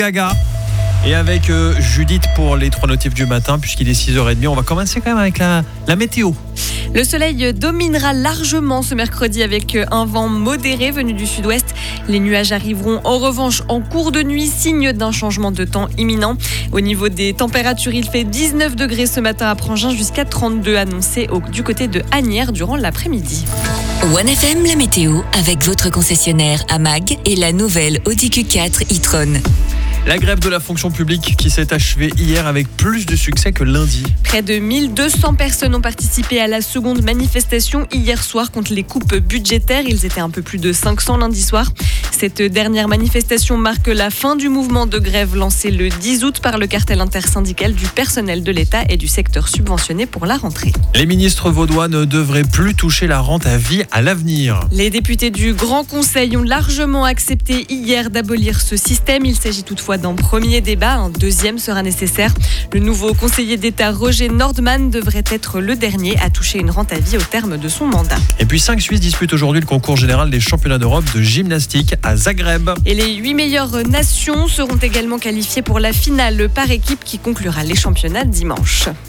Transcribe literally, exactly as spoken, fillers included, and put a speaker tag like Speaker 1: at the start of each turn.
Speaker 1: Gaga. Et avec euh, Judith pour les trois notifs du matin, puisqu'il est six heures trente, on va commencer quand même avec la, la météo.
Speaker 2: Le soleil dominera largement ce mercredi avec un vent modéré venu du sud-ouest. Les nuages arriveront en revanche en cours de nuit, signe d'un changement de temps imminent. Au niveau des températures, il fait dix-neuf degrés ce matin à Prangin jusqu'à trente-deux annoncés au, du côté de Asnières durant l'après-midi.
Speaker 3: One F M, la météo avec votre concessionnaire AMAG et la nouvelle Audi Q quatre e-tron.
Speaker 1: La grève de la fonction publique qui s'est achevée hier avec plus de succès que lundi.
Speaker 2: Près de mille deux cents personnes ont participé à la seconde manifestation hier soir contre les coupes budgétaires. Ils étaient un peu plus de cinq cents lundi soir. Cette dernière manifestation marque la fin du mouvement de grève lancé le dix août par le cartel intersyndical du personnel de l'État et du secteur subventionné pour la rentrée.
Speaker 1: Les ministres vaudois ne devraient plus toucher la rente à vie à l'avenir.
Speaker 2: Les députés du Grand Conseil ont largement accepté hier d'abolir ce système. Il s'agit toutefois d'un premier débat. Un deuxième sera nécessaire. Le nouveau conseiller d'État Roger Nordman devrait être le dernier à toucher une rente à vie au terme de son mandat.
Speaker 1: Et puis cinq Suisses disputent aujourd'hui le concours général des championnats d'Europe de gymnastique à Zagreb.
Speaker 2: Et les huit meilleures nations seront également qualifiées pour la finale par équipe qui conclura les championnats dimanche.